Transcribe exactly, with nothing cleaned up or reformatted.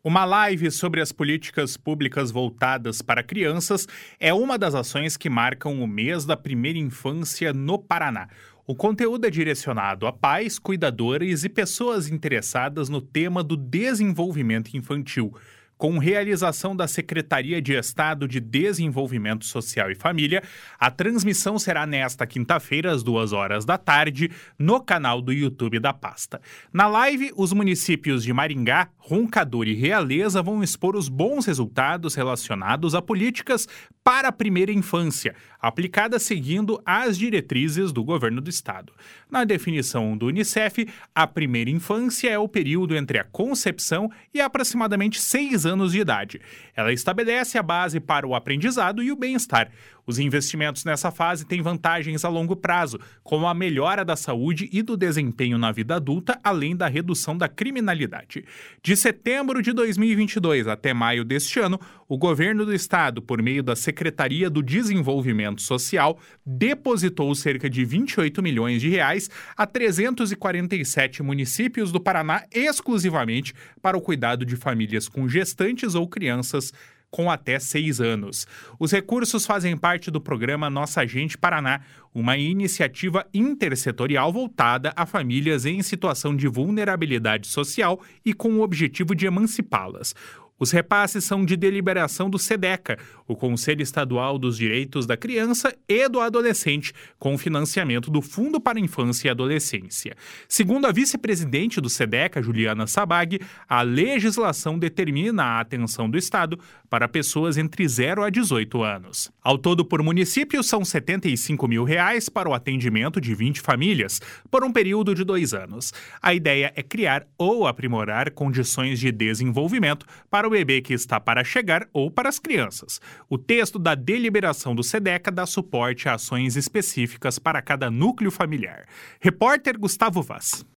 Uma live sobre as políticas públicas voltadas para crianças é uma das ações que marcam o mês da primeira infância no Paraná. O conteúdo é direcionado a pais, cuidadores e pessoas interessadas no tema do desenvolvimento infantil. Com realização da Secretaria de Estado de Desenvolvimento Social e Família, a transmissão será nesta quinta-feira, às duas horas da tarde, no canal do YouTube da pasta. Na live, os municípios de Maringá, Roncador e Realeza vão expor os bons resultados relacionados a políticas para a primeira infância, aplicadas seguindo as diretrizes do governo do estado. Na definição do Unicef, a primeira infância é o período entre a concepção e aproximadamente seis anos de idade. Ela estabelece a base para o aprendizado e o bem-estar. Os investimentos nessa fase têm vantagens a longo prazo, como a melhora da saúde e do desempenho na vida adulta, além da redução da criminalidade. De setembro de dois mil e vinte e dois até maio deste ano, o governo do estado, por meio da Secretaria do Desenvolvimento Social, depositou cerca de vinte e oito milhões de reais a trezentos e quarenta e sete municípios do Paraná exclusivamente para o cuidado de famílias com gestantes ou crianças com até seis anos. Os recursos fazem parte do programa Nossa Gente Paraná, uma iniciativa intersetorial voltada a famílias em situação de vulnerabilidade social e com o objetivo de emancipá-las. Os repasses são de deliberação do SEDECA, o Conselho Estadual dos Direitos da Criança e do Adolescente, com financiamento do Fundo para a Infância e Adolescência. Segundo a vice-presidente do SEDECA, Juliana Sabag, a legislação determina a atenção do Estado para pessoas entre zero a dezoito anos. Ao todo, por município, são setenta e cinco mil reais para o atendimento de vinte famílias, por um período de dois anos. A ideia é criar ou aprimorar condições de desenvolvimento para o bebê que está para chegar ou para as crianças. O texto da deliberação do SEDECA dá suporte a ações específicas para cada núcleo familiar. Repórter Gustavo Vaz.